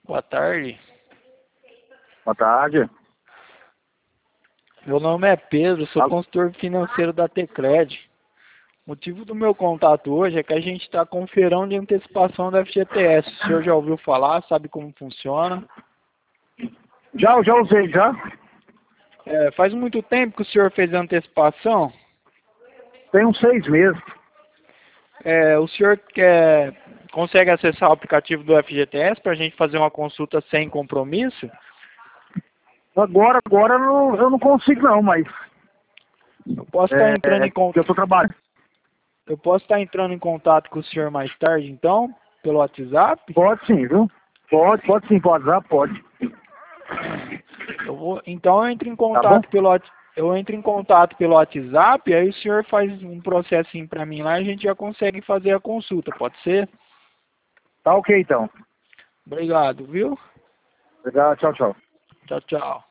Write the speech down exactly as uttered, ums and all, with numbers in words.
Boa tarde. Boa tarde. Meu nome é Pedro, sou Alô? consultor financeiro da Tecred. O motivo do meu contato hoje é que a gente está com um feirão de antecipação da F G T S. O senhor já ouviu falar? Sabe como funciona? Já, já usei, já. É, faz muito tempo que o senhor fez a antecipação. Tem uns seis meses. É, o senhor quer, consegue acessar o aplicativo do F G T S para a gente fazer uma consulta sem compromisso? Agora, agora eu não, eu não consigo não, mas... Eu posso estar É, entrando é em que eu contato. tô trabalhando. Eu posso estar entrando em contato com o senhor mais tarde, então, pelo WhatsApp? Pode sim, viu? Pode, pode sim, pode usar, pode. Eu vou, então eu entro em Tá bom? contato pelo Whats- eu entro em contato pelo WhatsApp, aí o senhor faz um processinho para mim lá e a gente já consegue fazer a consulta, pode ser? Tá ok, então. Obrigado, viu? Obrigado, tchau, tchau. Tchau, tchau.